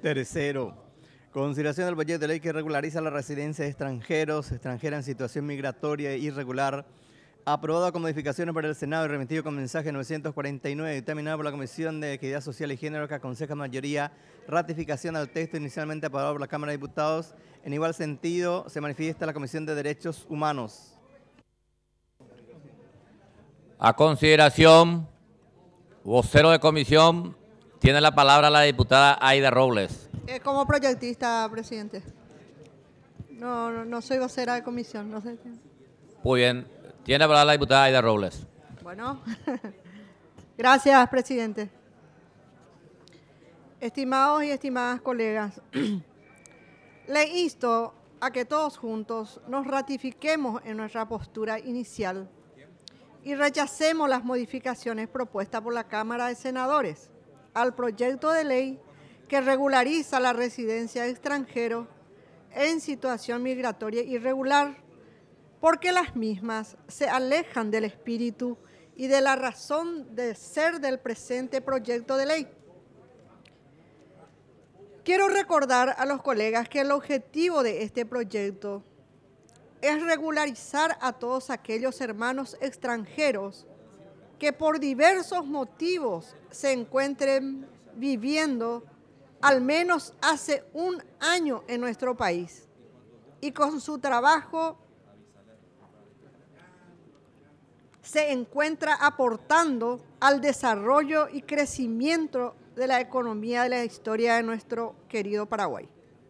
Tercero, consideración del proyecto de ley que regulariza la residencia de extranjeros, extranjeras en situación migratoria irregular, aprobado con modificaciones por el Senado y remitido con mensaje 949, dictaminado por la Comisión de Equidad Social y Género, que aconseja mayoría ratificación al texto inicialmente aprobado por la Cámara de Diputados. En igual sentido, se manifiesta la Comisión de Derechos Humanos. A consideración, vocero de comisión, tiene la palabra la diputada Aida Robles. Como proyectista, presidente. No soy vocera de comisión, no sé. Muy bien, tiene la palabra la diputada Aida Robles. Bueno, gracias, presidente. Estimados y estimadas colegas, le insto a que todos juntos nos ratifiquemos en nuestra postura inicial y rechacemos las modificaciones propuestas por la Cámara de Senadores al proyecto de ley que regulariza la residencia de extranjeros en situación migratoria irregular, porque las mismas se alejan del espíritu y de la razón de ser del presente proyecto de ley. Quiero recordar a los colegas que el objetivo de este proyecto es regularizar a todos aquellos hermanos extranjeros que por diversos motivos se encuentren viviendo al menos hace un año en nuestro país y con su trabajo se encuentra aportando al desarrollo y crecimiento de la economía de la historia de nuestro querido Paraguay.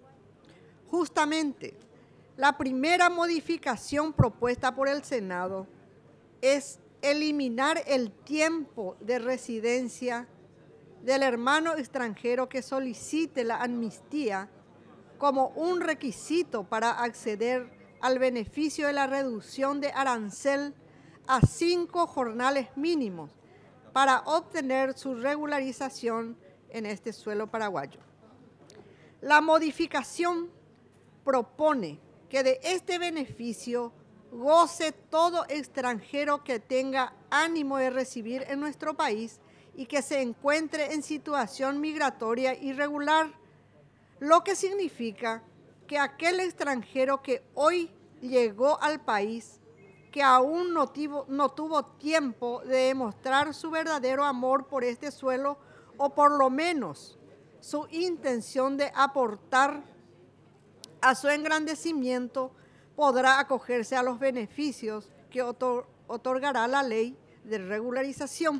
Justamente, la primera modificación propuesta por el Senado es eliminar el tiempo de residencia del hermano extranjero que solicite la amnistía como un requisito para acceder al beneficio de la reducción de arancel a 5 jornales mínimos para obtener su regularización en este suelo paraguayo. La modificación propone que de este beneficio goce todo extranjero que tenga ánimo de residir en nuestro país y que se encuentre en situación migratoria irregular, lo que significa que aquel extranjero que hoy llegó al país, que aún no tuvo tiempo de demostrar su verdadero amor por este suelo o por lo menos su intención de aportar a su engrandecimiento, podrá acogerse a los beneficios que otorgará la ley de regularización.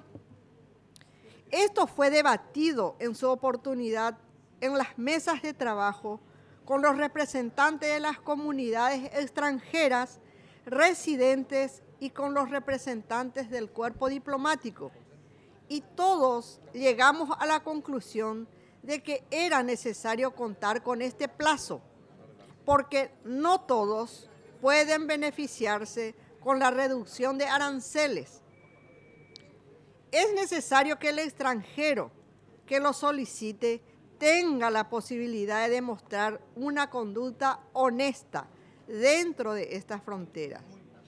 Esto fue debatido en su oportunidad en las mesas de trabajo con los representantes de las comunidades extranjeras residentes y con los representantes del cuerpo diplomático. Y todos llegamos a la conclusión de que era necesario contar con este plazo, porque no todos pueden beneficiarse con la reducción de aranceles. Es necesario que el extranjero que lo solicite tenga la posibilidad de demostrar una conducta honesta dentro de estas fronteras.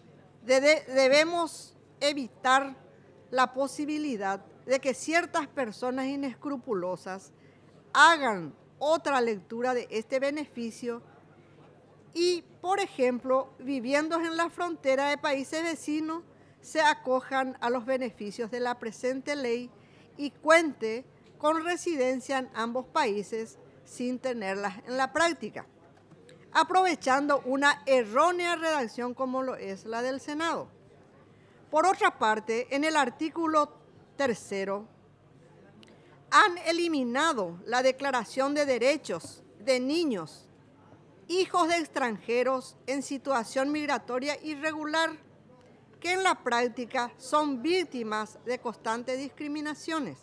Debemos evitar la posibilidad de que ciertas personas inescrupulosas hagan otra lectura de este beneficio y, por ejemplo, viviendo en la frontera de países vecinos, se acojan a los beneficios de la presente ley y cuente con residencia en ambos países sin tenerlas en la práctica, aprovechando una errónea redacción como lo es la del Senado. Por otra parte, en el artículo 3 han eliminado la declaración de derechos de niños, hijos de extranjeros en situación migratoria irregular, que en la práctica son víctimas de constantes discriminaciones.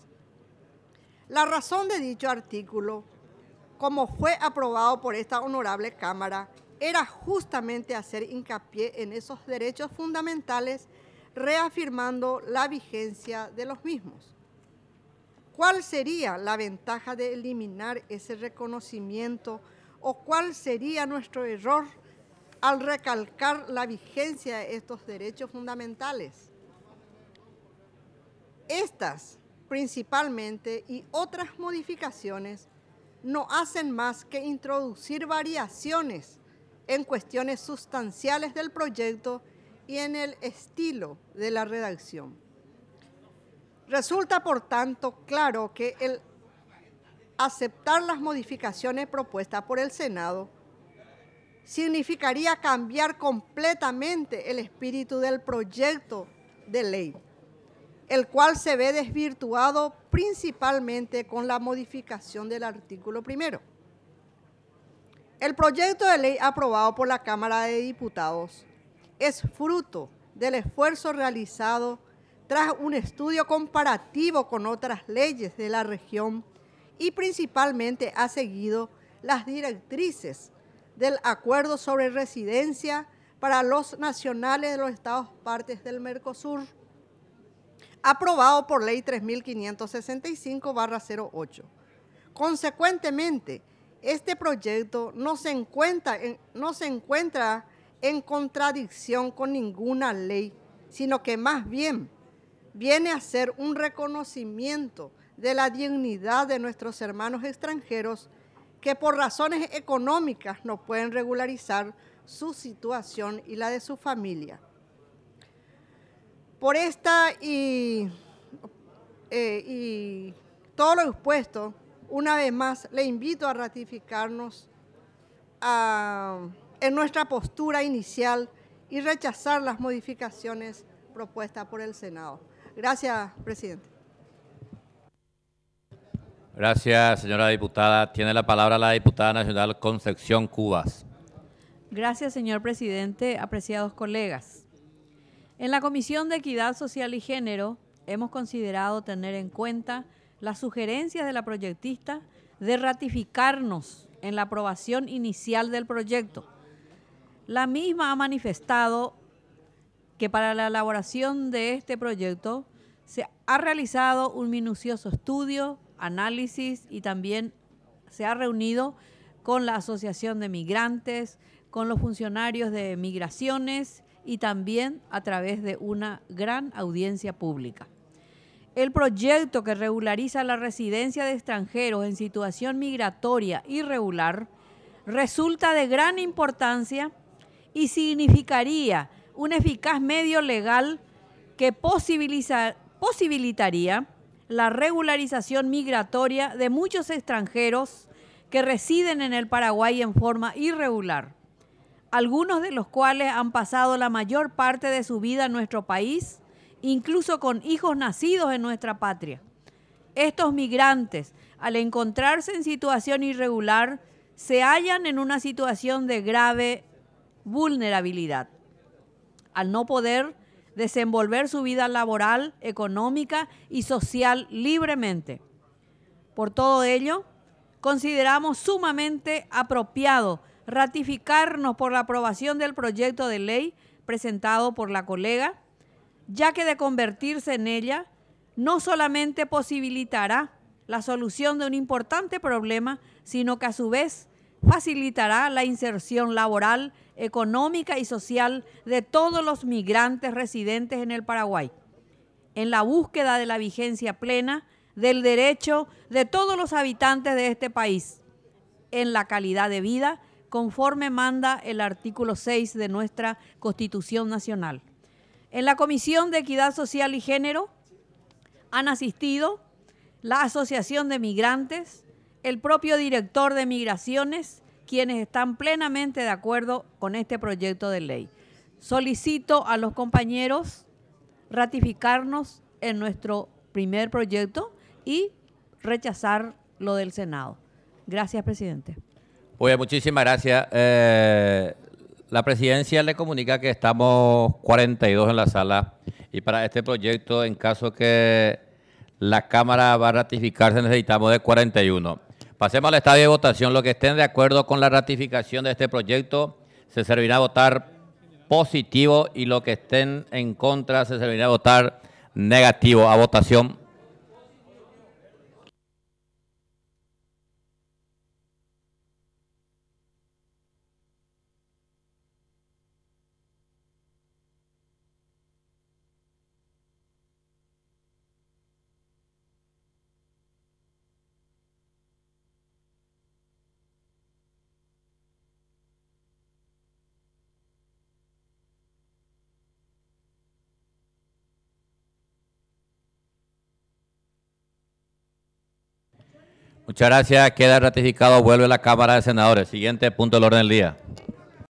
La razón de dicho artículo, como fue aprobado por esta honorable Cámara, era justamente hacer hincapié en esos derechos fundamentales, reafirmando la vigencia de los mismos. ¿Cuál sería la ventaja de eliminar ese reconocimiento o cuál sería nuestro error al recalcar la vigencia de estos derechos fundamentales? Estas, principalmente, y otras modificaciones, no hacen más que introducir variaciones en cuestiones sustanciales del proyecto y en el estilo de la redacción. Resulta, por tanto, claro que el aceptar las modificaciones propuestas por el Senado significaría cambiar completamente el espíritu del proyecto de ley, el cual se ve desvirtuado principalmente con la modificación del artículo 1. El proyecto de ley aprobado por la Cámara de Diputados es fruto del esfuerzo realizado tras un estudio comparativo con otras leyes de la región y principalmente ha seguido las directrices del Acuerdo sobre Residencia para los nacionales de los Estados partes del Mercosur, aprobado por Ley 3565/08. Consecuentemente, este proyecto no se encuentra en contradicción con ninguna ley, sino que más bien viene a ser un reconocimiento de la dignidad de nuestros hermanos extranjeros que por razones económicas no pueden regularizar su situación y la de su familia. Por esta y todo lo expuesto, una vez más le invito a ratificarnos en nuestra postura inicial y rechazar las modificaciones propuestas por el Senado. Gracias, presidente. Gracias, señora diputada. Tiene la palabra la diputada nacional Concepción Cubas. Gracias, señor presidente. Apreciados colegas. En la Comisión de Equidad Social y Género hemos considerado tener en cuenta las sugerencias de la proyectista de ratificarnos en la aprobación inicial del proyecto. La misma ha manifestado que para la elaboración de este proyecto se ha realizado un minucioso estudio, análisis y también se ha reunido con la Asociación de Migrantes, con los funcionarios de migraciones y también a través de una gran audiencia pública. El proyecto que regulariza la residencia de extranjeros en situación migratoria irregular resulta de gran importancia y significaría un eficaz medio legal que posibilitaría la regularización migratoria de muchos extranjeros que residen en el Paraguay en forma irregular, algunos de los cuales han pasado la mayor parte de su vida en nuestro país, incluso con hijos nacidos en nuestra patria. Estos migrantes, al encontrarse en situación irregular, se hallan en una situación de grave vulnerabilidad, al no poder desenvolver su vida laboral, económica y social libremente. Por todo ello, consideramos sumamente apropiado ratificarnos por la aprobación del proyecto de ley presentado por la colega, ya que de convertirse en ella, no solamente posibilitará la solución de un importante problema, sino que a su vez facilitará la inserción laboral, económica y social de todos los migrantes residentes en el Paraguay, en la búsqueda de la vigencia plena del derecho de todos los habitantes de este país, en la calidad de vida, conforme manda el artículo 6 de nuestra Constitución Nacional. En la Comisión de Equidad Social y Género han asistido la Asociación de Migrantes, el propio director de Migraciones, quienes están plenamente de acuerdo con este proyecto de ley. Solicito a los compañeros ratificarnos en nuestro primer proyecto y rechazar lo del Senado. Gracias, presidente. Pues muchísimas gracias. La presidencia le comunica que estamos 42 en la sala y para este proyecto, en caso que la Cámara va a ratificarse, necesitamos de 41. Pasemos al estadio de votación. Los que estén de acuerdo con la ratificación de este proyecto se servirá a votar positivo y los que estén en contra se servirá a votar negativo. A votación. Muchas gracias. Queda ratificado. Vuelve la Cámara de Senadores. Siguiente punto del orden del día.